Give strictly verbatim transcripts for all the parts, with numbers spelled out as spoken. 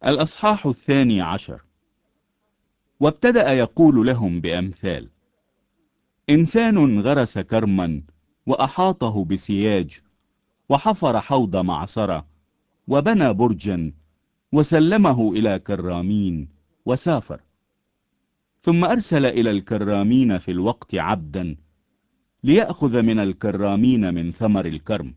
الأصحاح الثاني عشر. وابتدأ يقول لهم بأمثال: إنسان غرس كرما وأحاطه بسياج، وحفر حوض معصرة، وبنى برجا، وسلمه إلى كرامين، وسافر. ثم أرسل إلى الكرامين في الوقت عبدا ليأخذ من الكرامين من ثمر الكرم،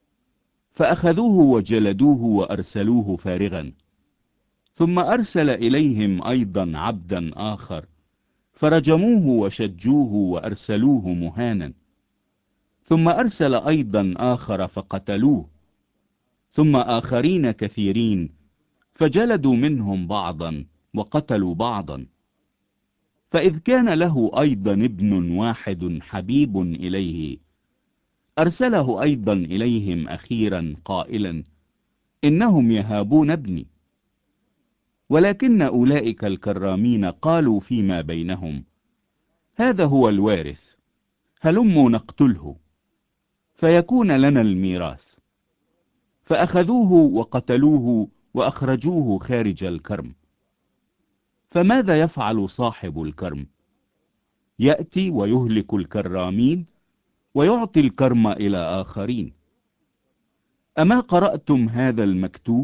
فأخذوه وجلدوه وأرسلوه فارغا. ثم أرسل إليهم أيضا عبدا آخر، فرجموه وشجوه وأرسلوه مهانا. ثم أرسل أيضا آخر فقتلوه. ثم آخرين كثيرين، فجلدوا منهم بعضا وقتلوا بعضا. فإذ كان له أيضا ابن واحد حبيب إليه، أرسله أيضا إليهم أخيرا قائلا: إنهم يهابون ابني. ولكن أولئك الكرامين قالوا فيما بينهم: هذا هو الوارث، هلموا نقتله فيكون لنا الميراث. فأخذوه وقتلوه وأخرجوه خارج الكرم. فماذا يفعل صاحب الكرم؟ يأتي ويهلك الكرامين ويعطي الكرم إلى آخرين. أما قرأتم هذا المكتوب؟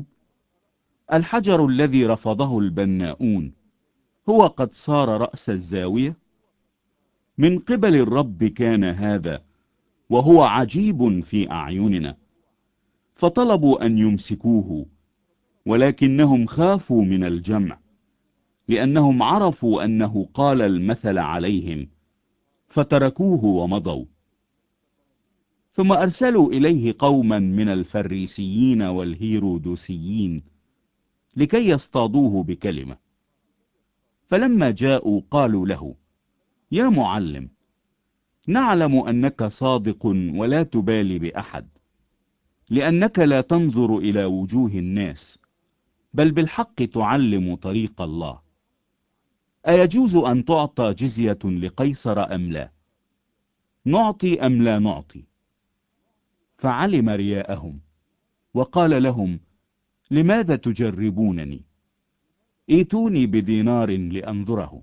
الحجر الذي رفضه البناؤون هو قد صار رأس الزاوية. من قبل الرب كان هذا، وهو عجيب في أعيننا. فطلبوا أن يمسكوه، ولكنهم خافوا من الجمع، لأنهم عرفوا أنه قال المثل عليهم، فتركوه ومضوا. ثم أرسلوا إليه قوما من الفريسيين والهيرودوسيين لكي يصطادوه بكلمة. فلما جاءوا قالوا له: يا معلم، نعلم أنك صادق ولا تبالي بأحد، لأنك لا تنظر إلى وجوه الناس، بل بالحق تعلم طريق الله. أيجوز أن تعطى جزية لقيصر أم لا؟ نعطي أم لا نعطي؟ فعلم رياءهم، وقال لهم: لماذا تجربونني؟ ائتوني بدينار لأنظره.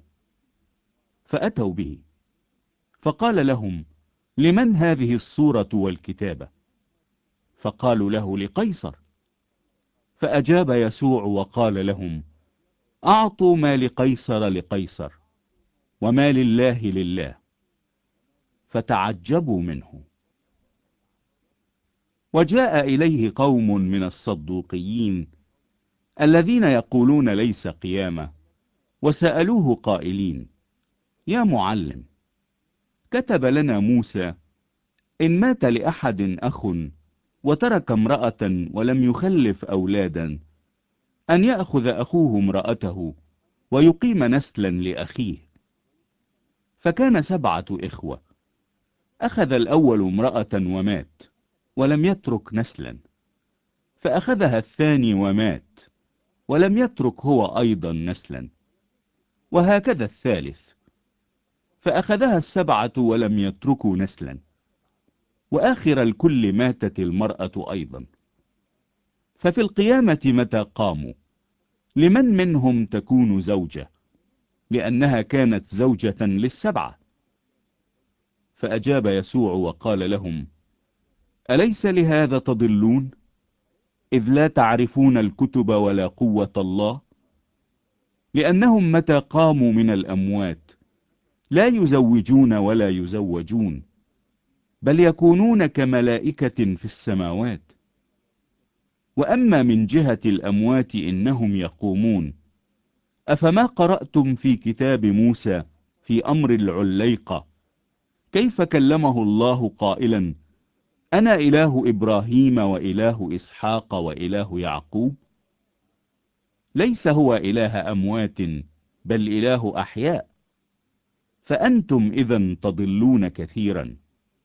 فأتوا به. فقال لهم: لمن هذه الصورة والكتابة؟ فقالوا له: لقيصر. فأجاب يسوع وقال لهم: أعطوا ما لقيصر لقيصر، وما لله لله. فتعجبوا منه. وجاء إليه قوم من الصدوقيين الذين يقولون ليس قيامة، وسألوه قائلين: يا معلم، كتب لنا موسى إن مات لأحد أخ وترك امرأة ولم يخلف أولادا، أن يأخذ أخوه امرأته ويقيم نسلا لأخيه. فكان سبعة إخوة، أخذ الأول امرأة ومات ولم يترك نسلا، فأخذها الثاني ومات ولم يترك هو أيضا نسلا، وهكذا الثالث. فأخذها السبعة ولم يتركوا نسلا، وآخر الكل ماتت المرأة أيضا. ففي القيامة متى قاموا، لمن منهم تكون زوجة؟ لأنها كانت زوجة للسبعة. فأجاب يسوع وقال لهم: أليس لهذا تضلون، إذ لا تعرفون الكتب ولا قوة الله؟ لأنهم متى قاموا من الأموات لا يزوجون ولا يزوجون، بل يكونون كملائكة في السماوات. وأما من جهة الأموات إنهم يقومون. أفما قرأتم في كتاب موسى في أمر العليقة كيف كلمه الله قائلا: أنا إله إبراهيم وإله إسحاق وإله يعقوب؟ ليس هو إله أموات، بل إله أحياء. فأنتم إذن تضلون كثيرا.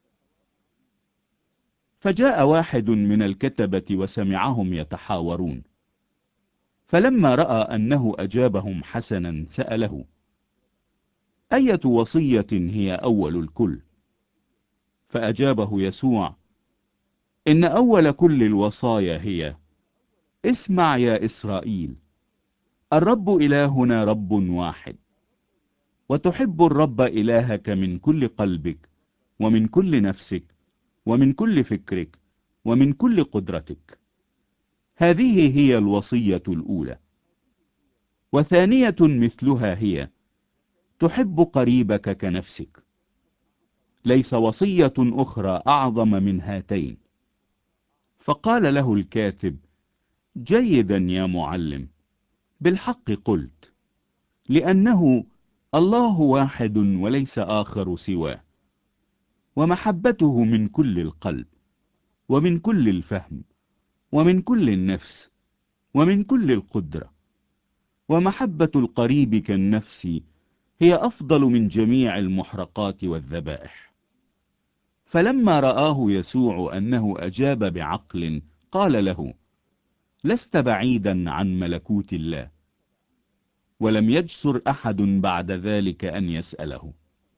فجاء واحد من الكتبة وسمعهم يتحاورون، فلما رأى أنه أجابهم حسنا سأله: أية وصية هي أول الكل؟ فأجابه يسوع: إن أول كل الوصايا هي: اسمع يا إسرائيل، الرب إلهنا رب واحد، وتحب الرب إلهك من كل قلبك ومن كل نفسك ومن كل فكرك ومن كل قدرتك. هذه هي الوصية الأولى. وثانية مثلها هي: تحب قريبك كنفسك. ليس وصية أخرى أعظم من هاتين. فقال له الكاتب: جيدا يا معلم، بالحق قلت، لأنه الله واحد وليس آخر سواه، ومحبته من كل القلب ومن كل الفهم ومن كل النفس ومن كل القدرة، ومحبة القريب كالنفس هي أفضل من جميع المحرقات والذبائح. فلما رآه يسوع أنه أجاب بعقل قال له: لست بعيدا عن ملكوت الله. ولم يجسر أحد بعد ذلك أن يسأله.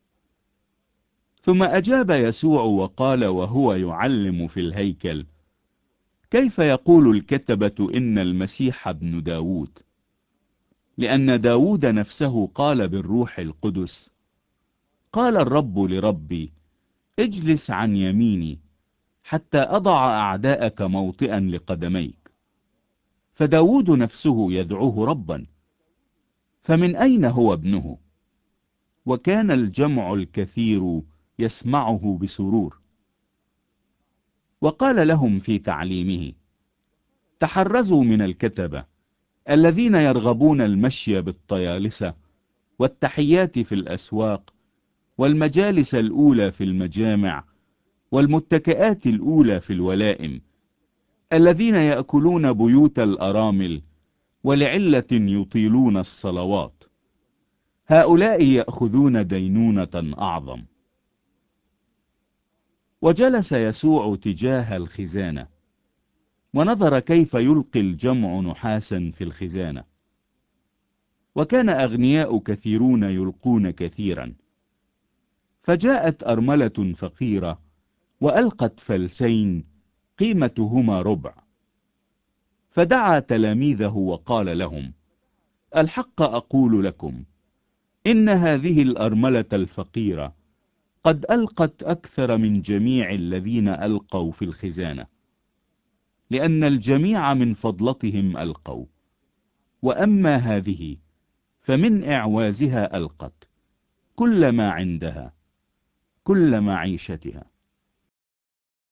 ثم أجاب يسوع وقال وهو يعلم في الهيكل: كيف يقول الكتبة إن المسيح ابن داود؟ لأن داود نفسه قال بالروح القدس: قال الرب لربي: اجلس عن يميني حتى أضع أعداءك موطئا لقدميك. فداود نفسه يدعوه ربا، فمن أين هو ابنه؟ وكان الجمع الكثير يسمعه بسرور. وقال لهم في تعليمه: تحرزوا من الكتبة الذين يرغبون المشي بالطيالسة والتحيات في الأسواق والمجالس الأولى في المجامع والمتكئات الأولى في الولائم، الذين يأكلون بيوت الأرامل ولعلة يطيلون الصلوات. هؤلاء يأخذون دينونة أعظم. وجلس يسوع تجاه الخزانة، ونظر كيف يلقي الجمع نحاسا في الخزانة. وكان أغنياء كثيرون يلقون كثيرا. فجاءت أرملة فقيرة وألقت فلسين قيمتهما ربع. فدعا تلاميذه وقال لهم: الحق أقول لكم، إن هذه الأرملة الفقيرة قد ألقت أكثر من جميع الذين ألقوا في الخزانة، لأن الجميع من فضلتهم ألقوا، وأما هذه فمن إعوازها ألقت كل ما عندها، كل معيشتها.